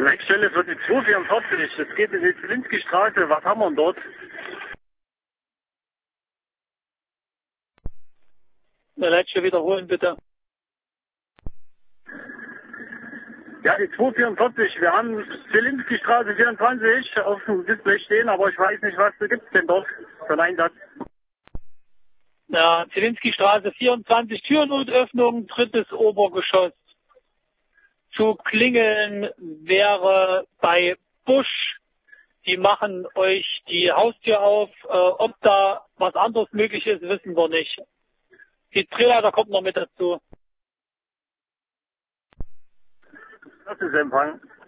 Leitstelle für die 244. Es geht in die Zielinski-Straße. Was haben wir denn dort? Leitstelle wiederholen, bitte. Ja, die 244. Wir haben Zielinski-Straße 24 auf dem Display stehen, aber ich weiß nicht, was gibt's denn dort für einen Einsatz. Ja, Zielinski-Straße 24, Türnotöffnung, 3. Obergeschoss. Zu klingeln wäre bei Busch. Die machen euch die Haustür auf. Ob da was anderes möglich ist, wissen wir nicht. Die Drehleiter kommt noch mit dazu. Das ist Empfang.